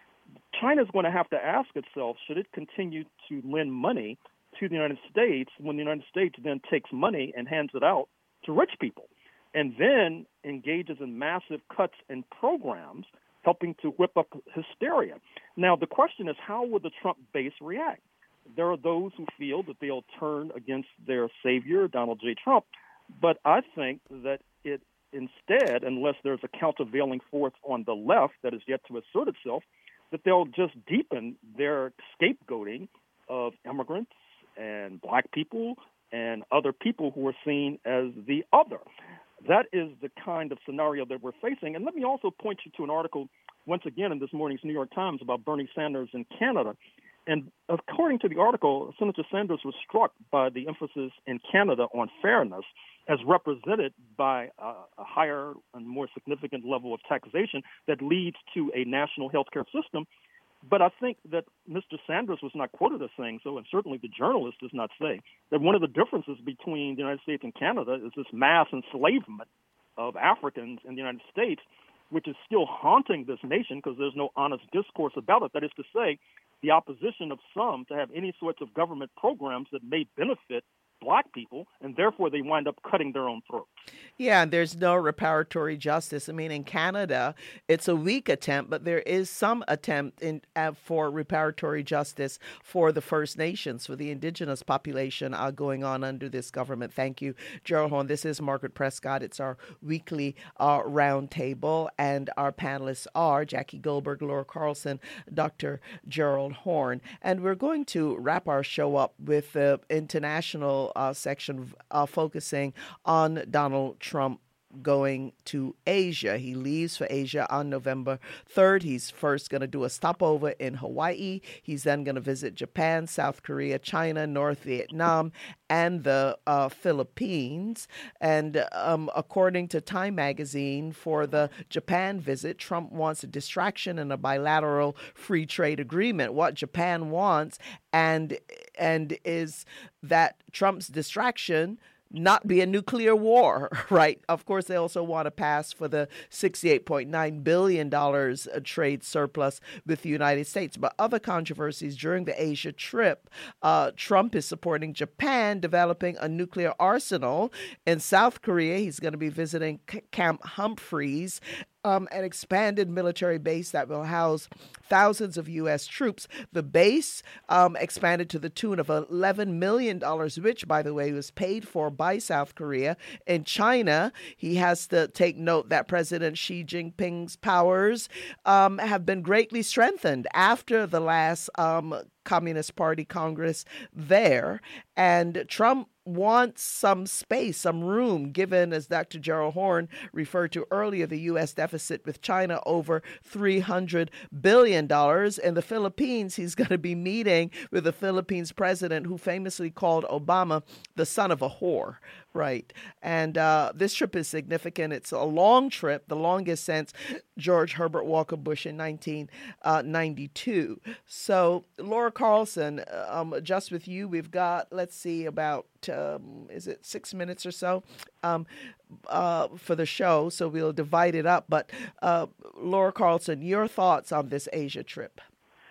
China is going to have to ask itself, should it continue to lend money to the United States when the United States then takes money and hands it out to rich people, and then engages in massive cuts in programs helping to whip up hysteria. Now, the question is, how will the Trump base react? There are those who feel that they'll turn against their savior, Donald J. Trump, but I think that it instead, unless there's a countervailing force on the left that is yet to assert itself, that they'll just deepen their scapegoating of immigrants and black people and other people who are seen as the other. That is the kind of scenario that we're facing. And let me also point you to an article, once again, in this morning's New York Times about Bernie Sanders in Canada. And according to the article, Senator Sanders was struck by the emphasis in Canada on fairness as represented by a, a higher and more significant level of taxation that leads to a national health care system. But I think that Mister Sanders was not quoted as saying so, and certainly the journalist does not say, that one of the differences between the United States and Canada is this mass enslavement of Africans in the United States, which is still haunting this nation because there's no honest discourse about it. That is to say, the opposition of some to have any sorts of government programs that may benefit black people, and therefore they wind up cutting their own throats. Yeah, and there's no reparatory justice. I mean, in Canada, it's a weak attempt, but there is some attempt in uh, for reparatory justice for the First Nations, for the indigenous population uh, going on under this government. Thank you, Gerald Horne. This is Margaret Prescott. It's our weekly uh, roundtable, and our panelists are Jackie Goldberg, Laura Carlson, Doctor Gerald Horne. And we're going to wrap our show up with the international Uh, section uh, focusing on Donald Trump going to Asia. He leaves for Asia on November third. He's first going to do a stopover in Hawaii. He's then going to visit Japan, South Korea, China, North Vietnam, and the uh, Philippines. And um, according to Time magazine, for the Japan visit, Trump wants a distraction and a bilateral free trade agreement. What Japan wants and and is that Trump's distraction not be a nuclear war, right? Of course, they also want to pass for the sixty-eight point nine billion dollars trade surplus with the United States. But other controversies during the Asia trip, uh, Trump is supporting Japan developing a nuclear arsenal. In South Korea, he's going to be visiting C- Camp Humphreys, Um, an expanded military base that will house thousands of U S troops. The base um, expanded to the tune of eleven million dollars, which, by the way, was paid for by South Korea. In China, he has to take note that President Xi Jinping's powers um, have been greatly strengthened after the last um, Communist Party Congress there. And Trump wants some space, some room, given, as Doctor Gerald Horne referred to earlier, the U S deficit with China over three hundred billion dollars. In the Philippines, he's going to be meeting with the Philippines president, who famously called Obama the son of a whore, right? And uh, this trip is significant. It's a long trip, the longest since George Herbert Walker Bush in nineteen ninety-two. So, Laura Carlson, um, just with you, we've got, let's see, about Um, is it six minutes or so um, uh, for the show, so we'll divide it up. But uh, Laura Carlson, your thoughts on this Asia trip?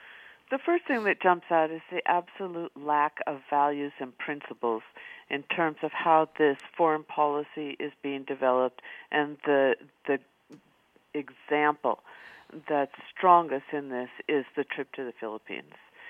The first thing that jumps out is the absolute lack of values and principles in terms of how this foreign policy is being developed, and the the example that's strongest in this is the trip to the Philippines.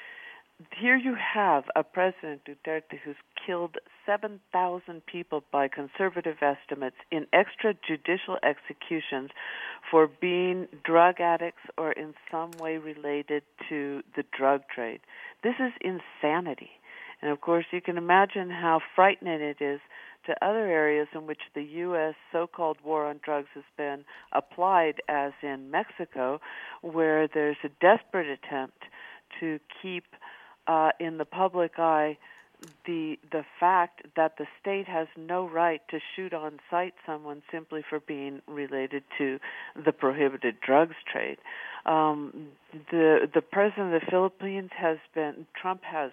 Here you have a President Duterte who's killed seven thousand people by conservative estimates in extrajudicial executions for being drug addicts or in some way related to the drug trade. This is insanity. And of course, you can imagine how frightening it is to other areas in which the U S so-called war on drugs has been applied, as in Mexico, where there's a desperate attempt to keep uh, in the public eye the the fact that the state has no right to shoot on sight someone simply for being related to the prohibited drugs trade. Um, the the president of the Philippines has been Trump has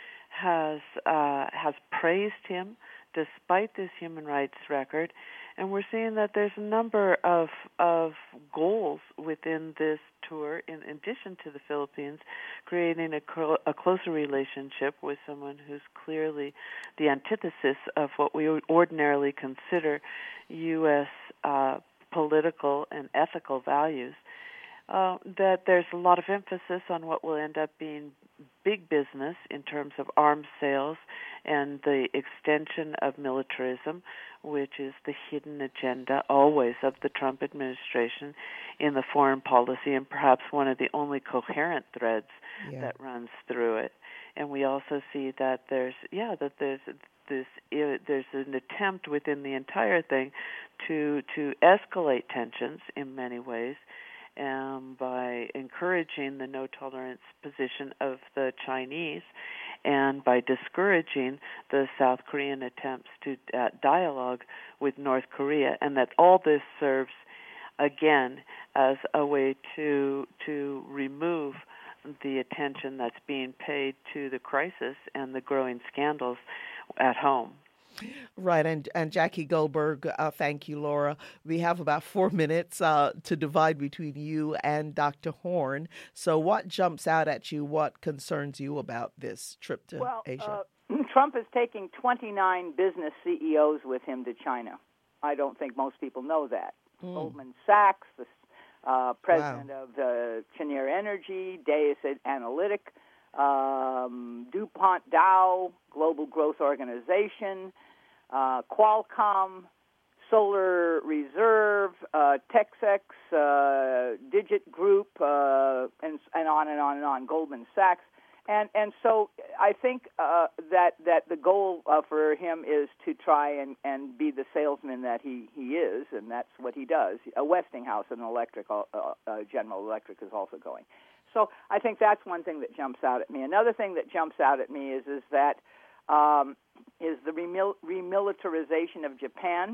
has uh, has praised him despite this human rights record, and we're seeing that there's a number of of goals within this tour, in addition to the Philippines, creating a, cro- a closer relationship with someone who's clearly the antithesis of what we would ordinarily consider U S uh, political and ethical values. Uh, that there's a lot of emphasis on what will end up being big business in terms of arms sales and the extension of militarism, which is the hidden agenda always of the Trump administration in the foreign policy, and perhaps one of the only coherent threads yeah. that runs through it. And we also see that there's, yeah, that there's this, uh, there's an attempt within the entire thing to to escalate tensions in many ways. Um, by encouraging the no-tolerance position of the Chinese and by discouraging the South Korean attempts to uh, dialogue with North Korea, and that all this serves, again, as a way to to remove the attention that's being paid to the crisis and the growing scandals at home. Right, and and Jackie Goldberg, uh, thank you, Laura. We have about four minutes uh, to divide between you and Doctor Horne. So what jumps out at you? What concerns you about this trip to well, Asia? Uh, Trump is taking twenty-nine business C E Os with him to China. I don't think most people know that. Mm. Goldman Sachs, the uh, president wow. of uh, Cheniere Energy, Deus Analytic, Um, DuPont Dow, Global Growth Organization, uh, Qualcomm, Solar Reserve, uh, Texex, uh, Digit Group, uh, and, and on and on and on, Goldman Sachs. And and so I think uh, that that the goal uh, for him is to try and, and be the salesman that he, he is, and that's what he does. A Westinghouse and Electric, uh, uh, General Electric is also going. So I think that's one thing that jumps out at me. Another thing that jumps out at me is is that um, is the remil- remilitarization of Japan,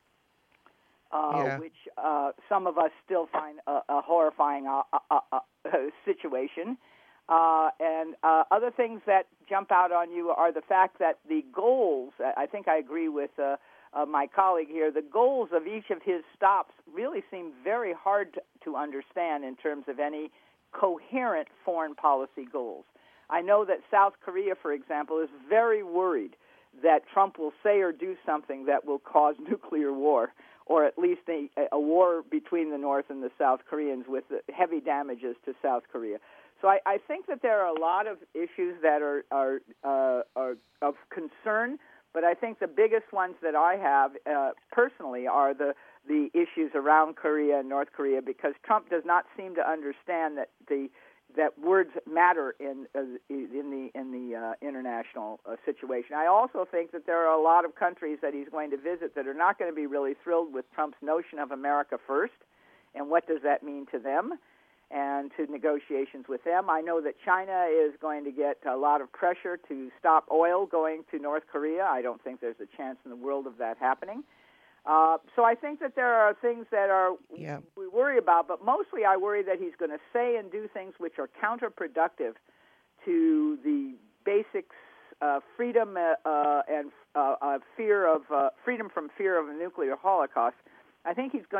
uh, yeah. which uh, some of us still find a, a horrifying uh, uh, uh, uh, situation. Uh, and uh, other things that jump out on you are the fact that the goals, I think I agree with uh, uh, my colleague here, the goals of each of his stops really seem very hard to, to understand in terms of any coherent foreign policy goals. I know that South Korea, for example, is very worried that Trump will say or do something that will cause nuclear war, or at least a, a war between the North and the South Koreans with heavy damages to South Korea. So I, I think that there are a lot of issues that are are, uh, are of concern, but I think the biggest ones that I have uh, personally are the the issues around Korea and North Korea, because Trump does not seem to understand that the that words matter in uh, in the in the uh, international uh, situation. I also think that there are a lot of countries that he's going to visit that are not going to be really thrilled with Trump's notion of America first, and what does that mean to them, and to negotiations with them. I know that China is going to get a lot of pressure to stop oil going to North Korea. I don't think there's a chance in the world of that happening. Uh, so I think that there are things that are yeah. we worry about, but mostly I worry that he's going to say and do things which are counterproductive to the basics, uh, freedom uh, uh, and uh, uh, fear of uh, freedom from fear of a nuclear holocaust. I think he's going to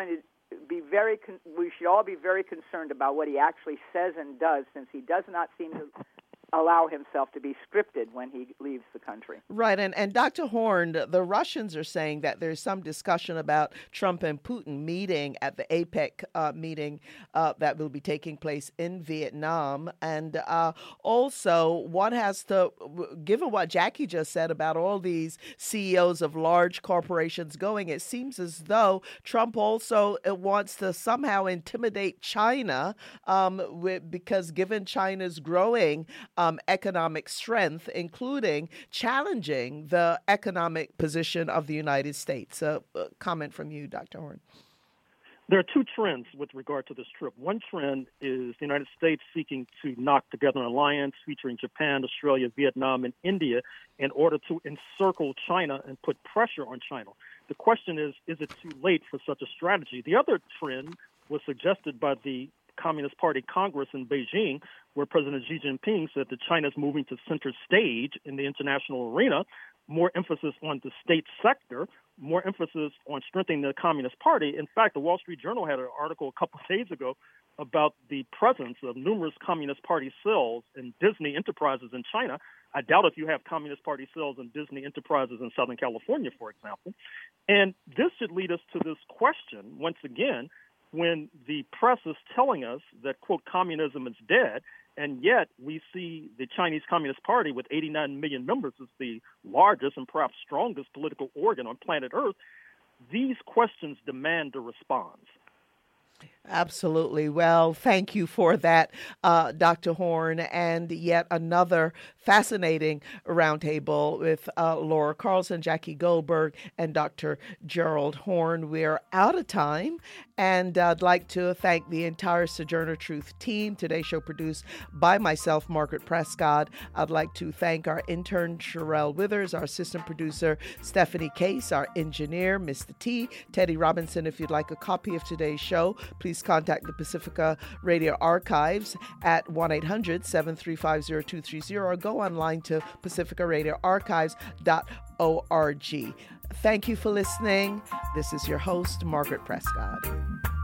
be very. Con- we should all be very concerned about what he actually says and does, since he does not seem to allow himself to be scripted when he leaves the country. Right. And, and Doctor Horn, the Russians are saying that there's some discussion about Trump and Putin meeting at the APEC uh, meeting uh, that will be taking place in Vietnam. And uh, also, one has to, given what Jackie just said about all these C E Os of large corporations going, it seems as though Trump also wants to somehow intimidate China um, with, because given China's growing Um, economic strength, including challenging the economic position of the United States. A uh, comment from you, Doctor Horn. There are two trends with regard to this trip. One trend is the United States seeking to knock together an alliance featuring Japan, Australia, Vietnam, and India in order to encircle China and put pressure on China. The question is, is it too late for such a strategy? The other trend was suggested by the Communist Party Congress in Beijing, where President Xi Jinping said that China is moving to center stage in the international arena, more emphasis on the state sector, more emphasis on strengthening the Communist Party. In fact, the Wall Street Journal had an article a couple of days ago about the presence of numerous Communist Party cells in Disney Enterprises in China. I doubt if you have Communist Party cells in Disney Enterprises in Southern California, for example. And this should lead us to this question, once again, when the press is telling us that, quote, communism is dead, and yet we see the Chinese Communist Party with eighty-nine million members as the largest and perhaps strongest political organ on planet Earth, these questions demand a response. Absolutely. Well, thank you for that, uh, Doctor Horn, and yet another fascinating roundtable with uh, Laura Carlson, Jackie Goldberg, and Doctor Gerald Horn. We're out of time, and I'd like to thank the entire Sojourner Truth team. Today's show produced by myself, Margaret Prescott. I'd like to thank our intern, Sherelle Withers, our assistant producer, Stephanie Case, our engineer, Mister T, Teddy Robinson. If you'd like a copy of today's show, please contact the Pacifica Radio Archives at one eight hundred, seven three five, zero two three zero or go online to pacifica radio archives dot org. Thank you for listening. This is your host, Margaret Prescott.